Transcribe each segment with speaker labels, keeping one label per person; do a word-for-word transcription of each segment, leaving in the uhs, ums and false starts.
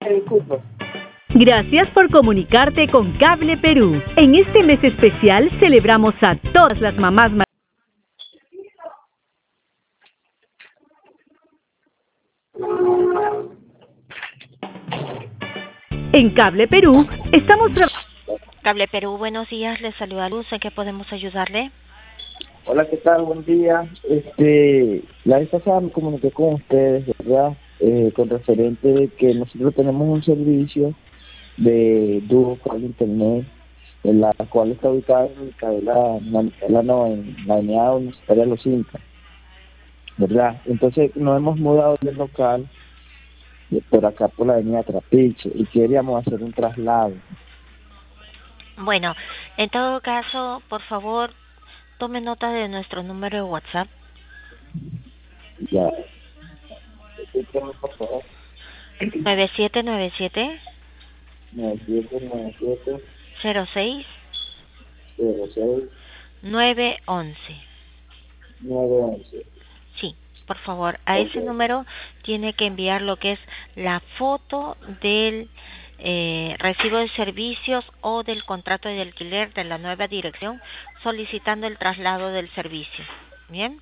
Speaker 1: Disculpa.
Speaker 2: Gracias por comunicarte con Cable Perú. En este mes especial celebramos a todas las mamás. En Cable Perú estamos trabajando.
Speaker 3: Cable Perú, buenos días, les saluda Luz, ¿en qué podemos ayudarle?
Speaker 1: Hola, ¿qué tal? Buen día. Este, la vez pasada me comuniqué con ustedes, ¿verdad? Eh, con referente de que nosotros tenemos un servicio de dúo cable internet, en la cual está ubicada en Micaela, en Micaela no, en la avenida Universitaria Los Incas, ¿verdad? Entonces nos hemos mudado del local de por acá por la avenida Trapiche y queríamos hacer un traslado.
Speaker 3: Bueno, en todo caso, por favor, tome nota de nuestro número de WhatsApp.
Speaker 1: Ya. Escúchame, por favor.
Speaker 3: nueve siete nueve siete
Speaker 1: nueve siete nueve siete
Speaker 3: cero seis
Speaker 1: cero seis
Speaker 3: nueve once.
Speaker 1: nueve once.
Speaker 3: Sí, por favor, a
Speaker 1: Ok.
Speaker 3: ese número tiene que enviar lo que es la foto del eh, recibo de servicios o del contrato de alquiler de la nueva dirección solicitando el traslado del servicio. ¿Bien?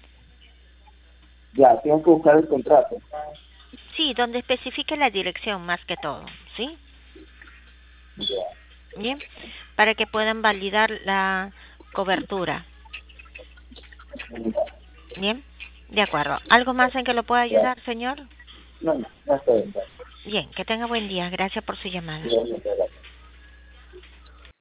Speaker 1: Ya, tengo que buscar el contrato.
Speaker 3: Sí, donde especifique la dirección más que todo, ¿sí?
Speaker 1: Ya.
Speaker 3: Bien, para que puedan validar la cobertura. Bien, de acuerdo. ¿Algo más en que lo pueda
Speaker 1: Ya.
Speaker 3: ayudar, señor?
Speaker 1: No, no, no está bien.
Speaker 3: Bien, que tenga buen día. Gracias por su llamada.
Speaker 1: Ya, ya, ya.